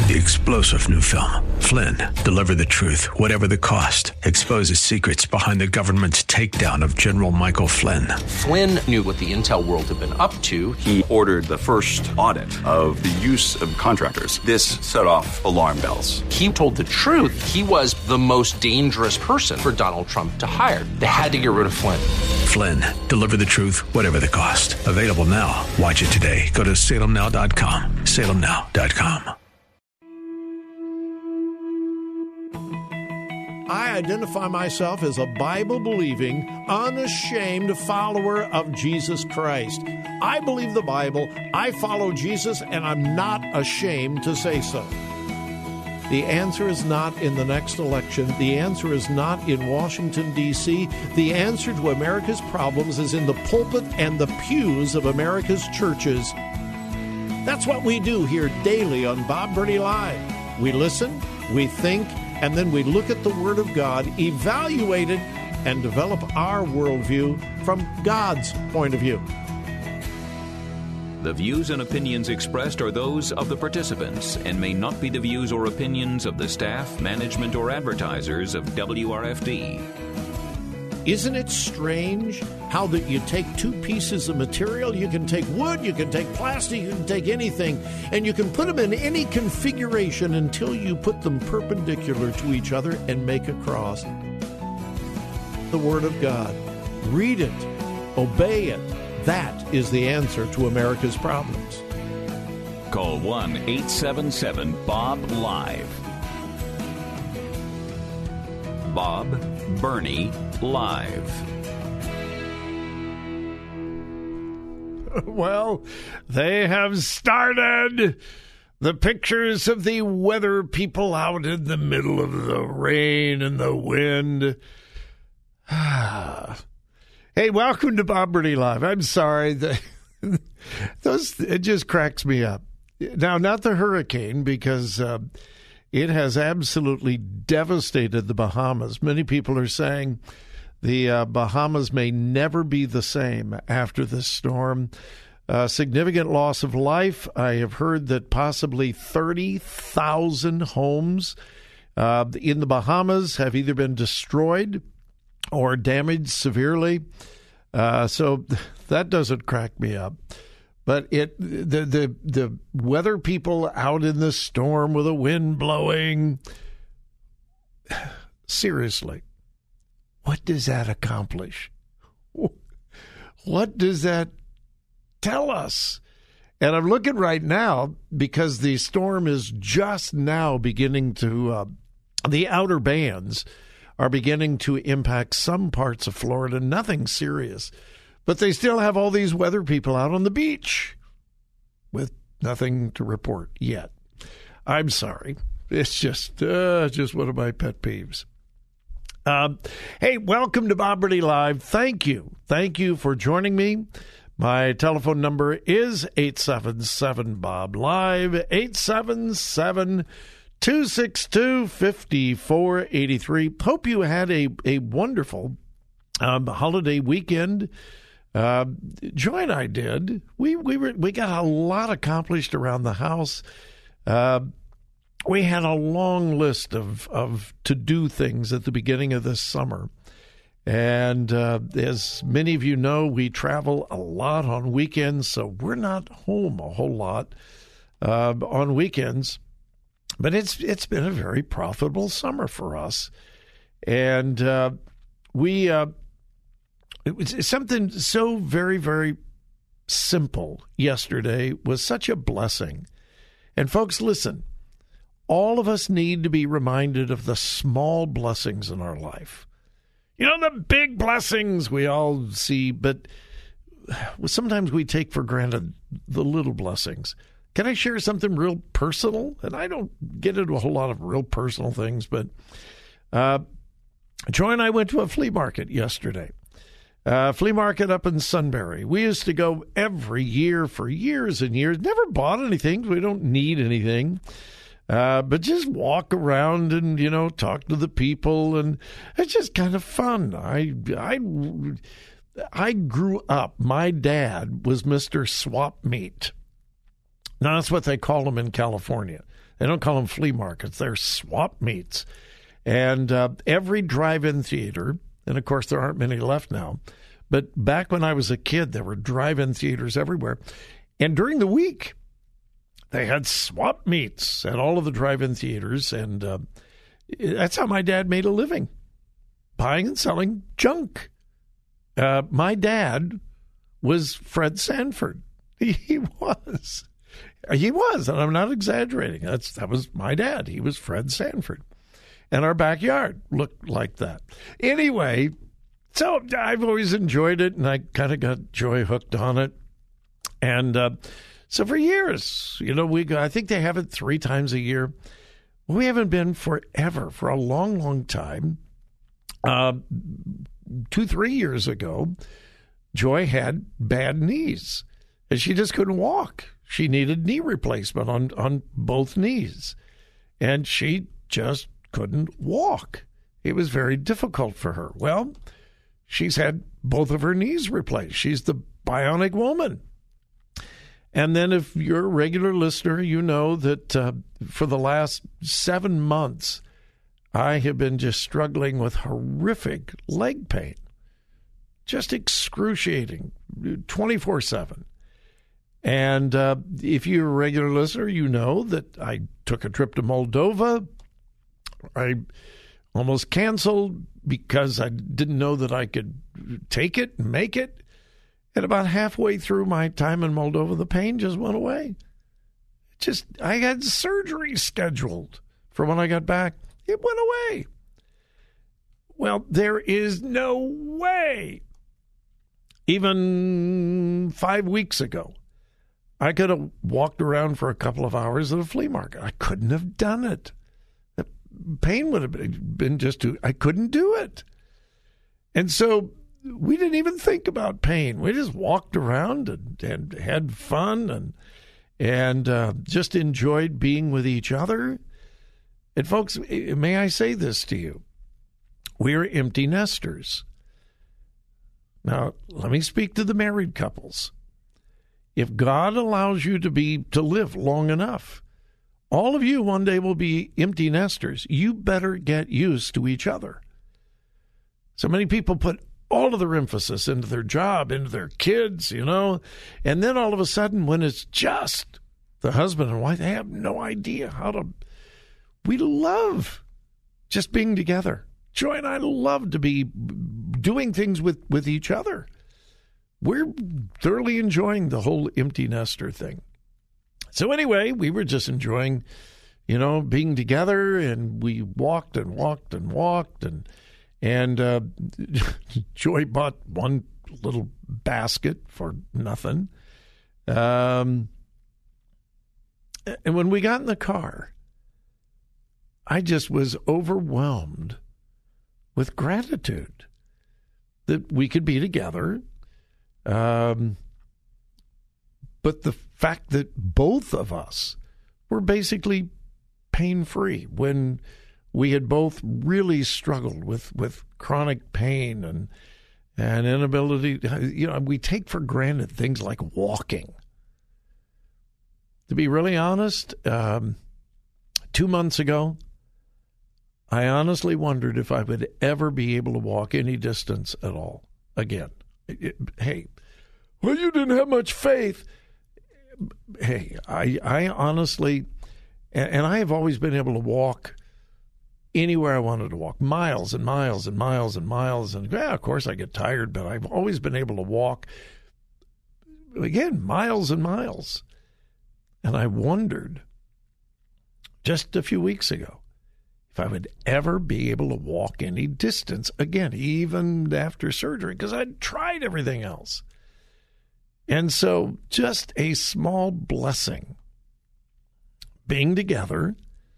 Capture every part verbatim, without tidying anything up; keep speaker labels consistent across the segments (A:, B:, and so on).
A: The explosive new film, Flynn, deliver the truth, whatever the cost, exposes secrets behind the government's takedown of General Michael Flynn.
B: Flynn knew what the intel world had been up to.
C: He ordered the first audit of the use of contractors. This set off alarm bells.
B: He told the truth. He was the most dangerous person for Donald Trump to hire. They had to get rid of Flynn.
A: Flynn, deliver the truth, whatever the cost. Available now. Watch it today. Go to salem now dot com. salem now dot com.
D: I identify myself as a Bible-believing, unashamed follower of Jesus Christ. I believe the Bible, I follow Jesus, and I'm not ashamed to say so. The answer is not in the next election. The answer is not in Washington, D C The answer to America's problems is in the pulpit and the pews of America's churches. That's what we do here daily on Bob Burney Live. We listen, we think, and then we look at the Word of God, evaluate it, and develop our worldview from God's point of view.
E: The views and opinions expressed are those of the participants and may not be the views or opinions of the staff, management, or advertisers of W R F D.
D: Isn't it strange how that you take two pieces of material, you can take wood, you can take plastic, you can take anything, and you can put them in any configuration until you put them perpendicular to each other and make a cross. The Word of God. Read it. Obey it. That is the answer to America's problems.
E: Call one eight seven seven B O B LIVE. Bob Burney Live.
D: Well, they have started. The pictures of the weather people out in the middle of the rain and the wind. Hey, welcome to Bob Burney Live. I'm sorry. The, those, it just cracks me up. Now, not the hurricane, because uh, it has absolutely devastated the Bahamas. Many people are saying the uh, Bahamas may never be the same after this storm. Uh, significant loss of life. I have heard that possibly thirty thousand homes uh, in the Bahamas have either been destroyed or damaged severely. Uh, so that doesn't crack me up. But it the, the the weather people out in the storm with the wind blowing, seriously, what does that accomplish? What does that tell us? And I'm looking right now because the storm is just now beginning to, uh, the outer bands are beginning to impact some parts of Florida. Nothing serious. But they still have all these weather people out on the beach with nothing to report yet. I'm sorry. It's just uh, just one of my pet peeves. Um, hey, welcome to Bob Burney Live. Thank you. Thank you for joining me. My telephone number is eight seven seven B O B LIVE, eight seven seven, two six two, five four eight three. Hope you had a, a wonderful um, holiday weekend. Uh, Joy and I did. We we were we got a lot accomplished around the house. Uh, we had a long list of, of to-do things at the beginning of this summer. And uh, as many of you know, we travel a lot on weekends, so we're not home a whole lot uh, on weekends. But it's it's been a very profitable summer for us. And uh, we uh, it was something so very, very simple yesterday was such a blessing. And folks, listen, all of us need to be reminded of the small blessings in our life. You know, the big blessings we all see, but sometimes we take for granted the little blessings. Can I share something real personal? And I don't get into a whole lot of real personal things, but uh, Joy and I went to a flea market yesterday. Uh, flea market up in Sunbury. We used to go every year for years and years. Never bought anything. We don't need anything. Uh, but just walk around and, you know, talk to the people, and it's just kind of fun. I, I, I grew up, my dad was Mister Swap Meat. Now, that's what they call him in California. They don't call them flea markets. They're swap meets. And uh, every drive-in theater, and of course there aren't many left now, but back when I was a kid, there were drive-in theaters everywhere. And during the week, they had swap meets at all of the drive-in theaters, and uh, that's how my dad made a living, buying and selling junk. Uh, my dad was Fred Sanford. He, he was. He was, and I'm not exaggerating. That's That was my dad. He was Fred Sanford. And our backyard looked like that. Anyway, so I've always enjoyed it, and I kind of got Joy hooked on it. And uh, so for years, you know, we go, I think they have it three times a year. We haven't been forever, for a long, long time. Uh, two, three years ago, Joy had bad knees, and she just couldn't walk. She needed knee replacement on, on both knees, and she just couldn't walk. It was very difficult for her. Well, she's had both of her knees replaced. She's the bionic woman. And then if you're a regular listener, you know that uh, for the last seven months, I have been just struggling with horrific leg pain, just excruciating, twenty-four seven. And uh, if you're a regular listener, you know that I took a trip to Moldova. I almost canceled because I didn't know that I could take it and make it. And about halfway through my time in Moldova, the pain just went away. Just, I had surgery scheduled for when I got back. It went away. Well, there is no way, even five weeks ago, I could have walked around for a couple of hours at a flea market. I couldn't have done it. The pain would have been just too, I couldn't do it. And so we didn't even think about pain. We just walked around and, and had fun and and uh, just enjoyed being with each other. And folks, may I say this to you? We're empty nesters. Now, let me speak to the married couples. If God allows you to be to live long enough, all of you one day will be empty nesters. You better get used to each other. So many people put all of their emphasis into their job, into their kids, you know, and then all of a sudden when it's just the husband and wife, they have no idea how to, we love just being together. Joy and I love to be doing things with, with each other. We're thoroughly enjoying the whole empty nester thing. So anyway, we were just enjoying, you know, being together, and we walked and walked and walked, and And uh, Joy bought one little basket for nothing. Um, and when we got in the car, I just was overwhelmed with gratitude that we could be together. Um, but the fact that both of us were basically pain-free when we had both really struggled with, with chronic pain and and inability. You know, we take for granted things like walking. To be really honest, um, two months ago, I honestly wondered if I would ever be able to walk any distance at all again. It, it, hey, well, you didn't have much faith. Hey, I, I honestly, and, and I have always been able to walk anywhere I wanted to walk, miles and miles and miles and miles. And yeah, of course I get tired, but I've always been able to walk, again, miles and miles. And I wondered just a few weeks ago if I would ever be able to walk any distance again, even after surgery, because I'd tried everything else. And so just a small blessing being together.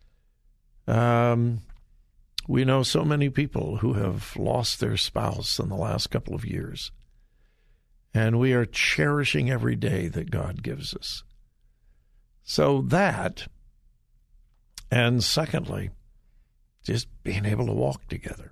D: Um, we know so many people who have lost their spouse in the last couple of years, and we are cherishing every day that God gives us. So that, and secondly, just being able to walk together.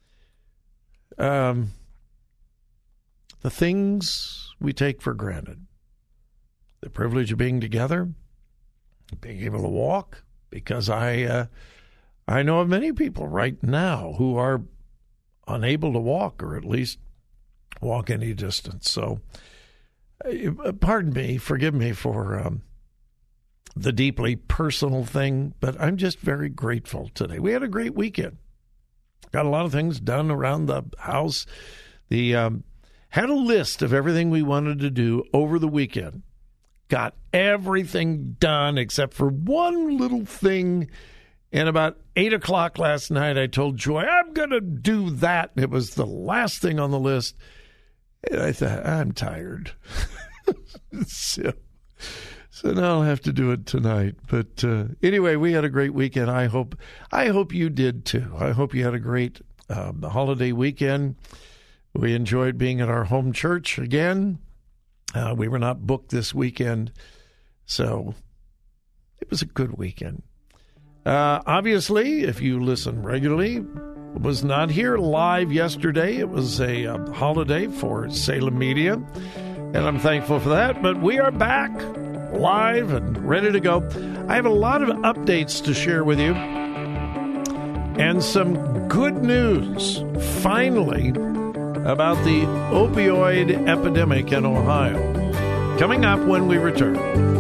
D: Um, the things we take for granted, the privilege of being together, being able to walk, because I uh, I know of many people right now who are unable to walk, or at least walk any distance. So, uh, pardon me, forgive me for um, the deeply personal thing, but I'm just very grateful today. We had a great weekend. Got a lot of things done around the house. The um, had a list of everything we wanted to do over the weekend. Got everything done except for one little thing. And about eight o'clock last night, I told Joy, I'm going to do that. It was the last thing on the list. And I thought, I'm tired. so, so now I'll have to do it tonight. But uh, anyway, we had a great weekend. I hope I hope you did too. I hope you had a great uh, holiday weekend. We enjoyed being at our home church again. Uh, we were not booked this weekend, so it was a good weekend. Uh, obviously, if you listen regularly, was not here live yesterday. It was a uh, holiday for Salem Media, and I'm thankful for that. But we are back live and ready to go. I have a lot of updates to share with you and some good news, finally, about the opioid epidemic in Ohio. Coming up when we return.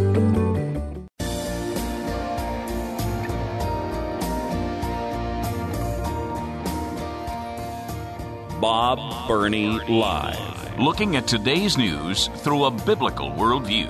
E: Bob Burney Live.
F: Looking at today's news through a biblical worldview.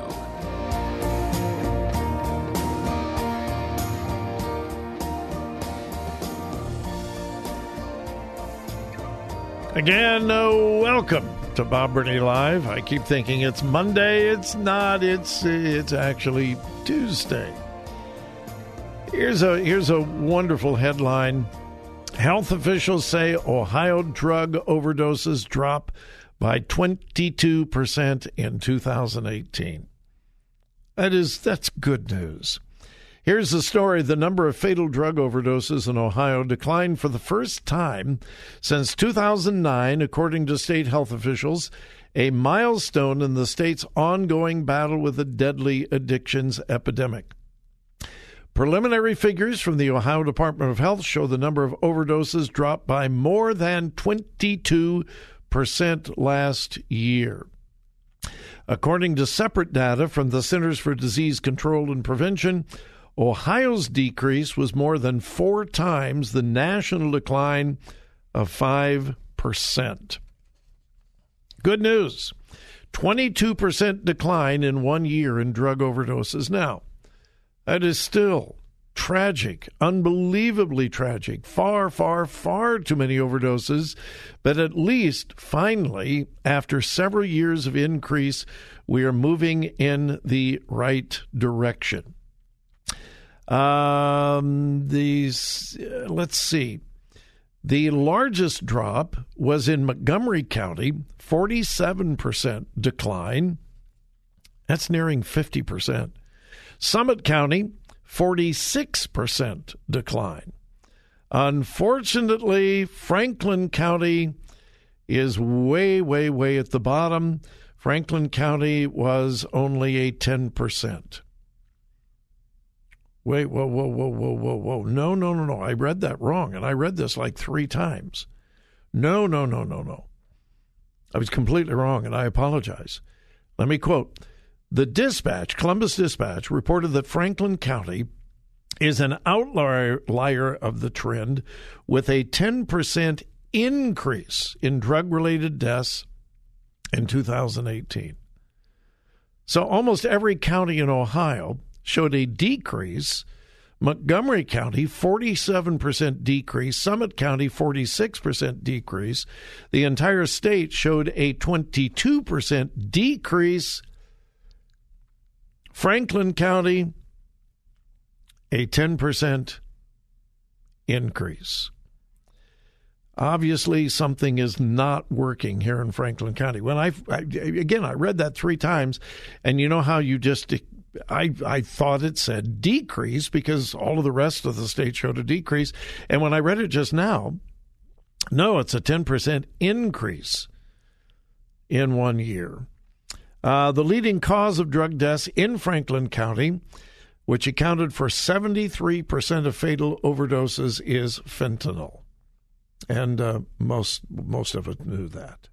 D: Again, uh, welcome to Bob Burney Live. I keep thinking it's Monday. It's not. It's it's actually Tuesday. Here's a here's a wonderful headline. Health officials say Ohio drug overdoses drop by twenty-two percent in two thousand eighteen. That is that's good news. Here's the story. The number of fatal drug overdoses in Ohio declined for the first time since two thousand nine, according to state health officials, a milestone in the state's ongoing battle with the deadly addictions epidemic. Preliminary figures from the Ohio Department of Health show the number of overdoses dropped by more than twenty-two percent last year. According to separate data from the Centers for Disease Control and Prevention, Ohio's decrease was more than four times the national decline of five percent. Good news. twenty-two percent decline in one year in drug overdoses. Now, that is still tragic, unbelievably tragic. Far, far, far too many overdoses. But at least, finally, after several years of increase, we are moving in the right direction. Um, these, uh, let's see. The largest drop was in Montgomery County, forty-seven percent decline. That's nearing fifty percent. Summit County, forty-six percent decline. Unfortunately, Franklin County is way, way, way at the bottom. Franklin County was only a ten percent. Wait, whoa, whoa, whoa, whoa, whoa, whoa. No, no, no, no. I read that wrong, and I read this like three times. No, no, no, no, no. I was completely wrong, and I apologize. Let me quote. The Dispatch, Columbus Dispatch, reported that Franklin County is an outlier of the trend with a ten percent increase in drug-related deaths in two thousand eighteen. So almost every county in Ohio showed a decrease. Montgomery County, forty-seven percent decrease. Summit County, forty-six percent decrease. The entire state showed a twenty-two percent decrease. Franklin County, a ten percent increase. Obviously, something is not working here in Franklin County. When I, I again, I read that three times, and you know how you just, I, I thought it said decrease because all of the rest of the state showed a decrease. And when I read it just now, no, it's a ten percent increase in one year. Uh, the leading cause of drug deaths in Franklin County which accounted for seventy-three percent of fatal overdoses, is fentanyl. And uh, most most of us knew that.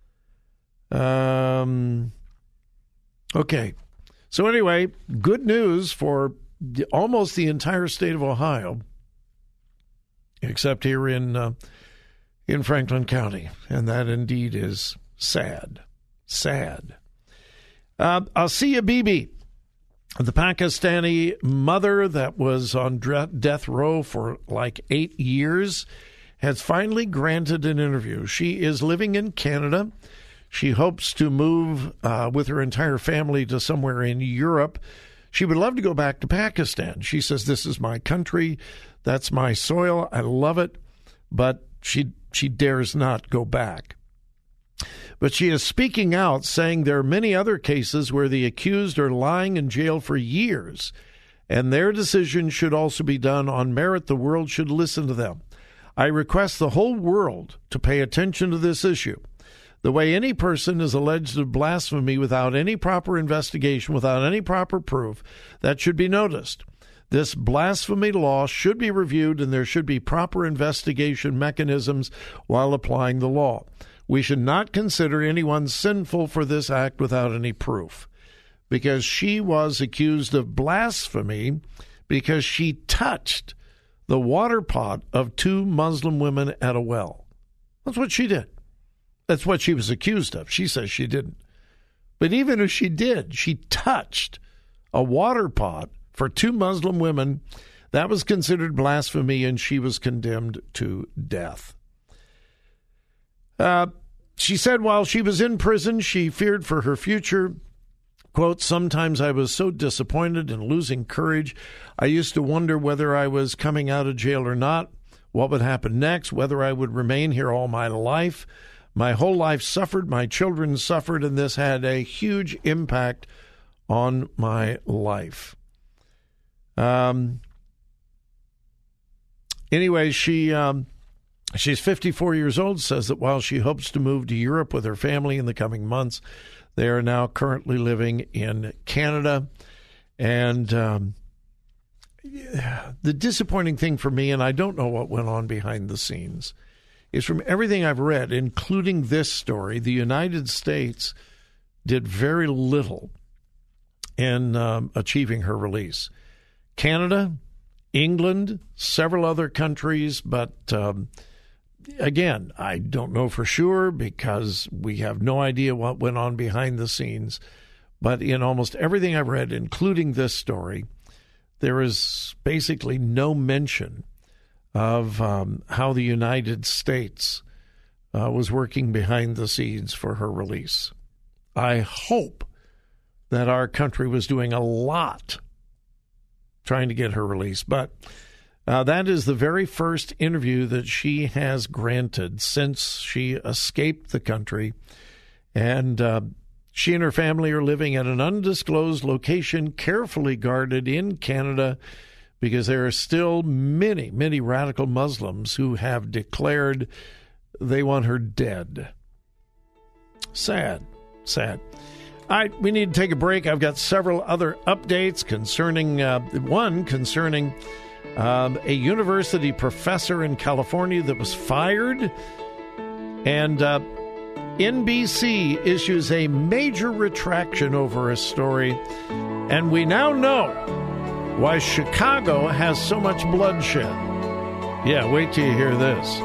D: Um. Okay. So anyway, good news for the, almost the entire state of Ohio, except here in uh, in Franklin County, and that indeed is sad, sad. Uh, Asiya Bibi, the Pakistani mother that was on death row for like eight years, has finally granted an interview. She is living in Canada. She hopes to move uh, with her entire family to somewhere in Europe. She would love to go back to Pakistan. She says, this is my country. That's my soil. I love it. But she she dares not go back. But she is speaking out, saying there are many other cases where the accused are lying in jail for years, and their decision should also be done on merit. The world should listen to them. I request the whole world to pay attention to this issue. The way any person is alleged of blasphemy without any proper investigation, without any proper proof, that should be noticed. This blasphemy law should be reviewed, and there should be proper investigation mechanisms while applying the law. We should not consider anyone sinful for this act without any proof, because she was accused of blasphemy because she touched the water pot of two Muslim women at a well. That's what she did. That's what she was accused of. She says she didn't. But even if she did, she touched a water pot for two Muslim women. That was considered blasphemy, and she was condemned to death. Uh, she said while she was in prison, she feared for her future. Quote, sometimes I was so disappointed and losing courage. I used to wonder whether I was coming out of jail or not, what would happen next, whether I would remain here all my life. My whole life suffered, my children suffered, and this had a huge impact on my life. Um. Anyway, she... Um, She's fifty-four years old, says that while she hopes to move to Europe with her family in the coming months, they are now currently living in Canada. And um, the disappointing thing for me, and I don't know what went on behind the scenes, is from everything I've read, including this story, the United States did very little in um, achieving her release. Canada, England, several other countries, but... Um, Again, I don't know for sure because we have no idea what went on behind the scenes. But in almost everything I've read, including this story, there is basically no mention of um, how the United States uh, was working behind the scenes for her release. I hope that our country was doing a lot trying to get her released, but... Uh, that is the very first interview that she has granted since she escaped the country. And uh, she and her family are living at an undisclosed location, carefully guarded in Canada, because there are still many, many radical Muslims who have declared they want her dead. Sad, sad. All right, we need to take a break. I've got several other updates concerning, uh, one concerning... Um, a university professor in California that was fired, and uh, N B C issues a major retraction over a story, and we now know why Chicago has so much bloodshed. Yeah, wait till you hear this.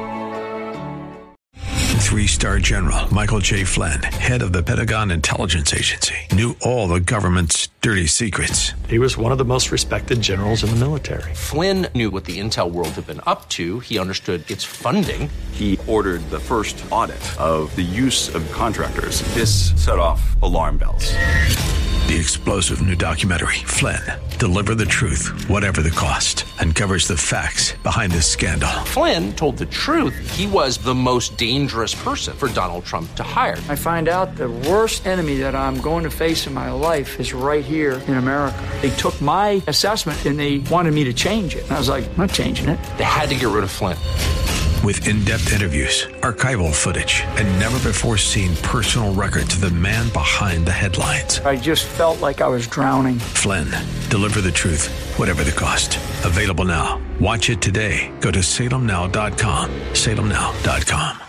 A: Three-star General Michael J. Flynn, head of the Pentagon Intelligence Agency, knew all the government's dirty secrets.
G: He was one of the most respected generals in the military.
B: Flynn knew what the intel world had been up to. He understood its funding.
C: He ordered the first audit of the use of contractors. This set off alarm bells.
A: The explosive new documentary, Flynn, Deliver the Truth, Whatever the Cost, uncovers the facts behind this scandal.
B: Flynn told the truth. He was the most dangerous person for Donald Trump to hire.
H: I find out the worst enemy that I'm going to face in my life is right here in America. They took my assessment and they wanted me to change it. And I was like, I'm not changing it.
B: They had to get rid of Flynn.
A: With in-depth interviews, archival footage, and never-before-seen personal records of the man behind the headlines.
H: I just felt like I was drowning.
A: Flynn, deliver the truth, whatever the cost. Available now. Watch it today. Go to salem now dot com. salem now dot com.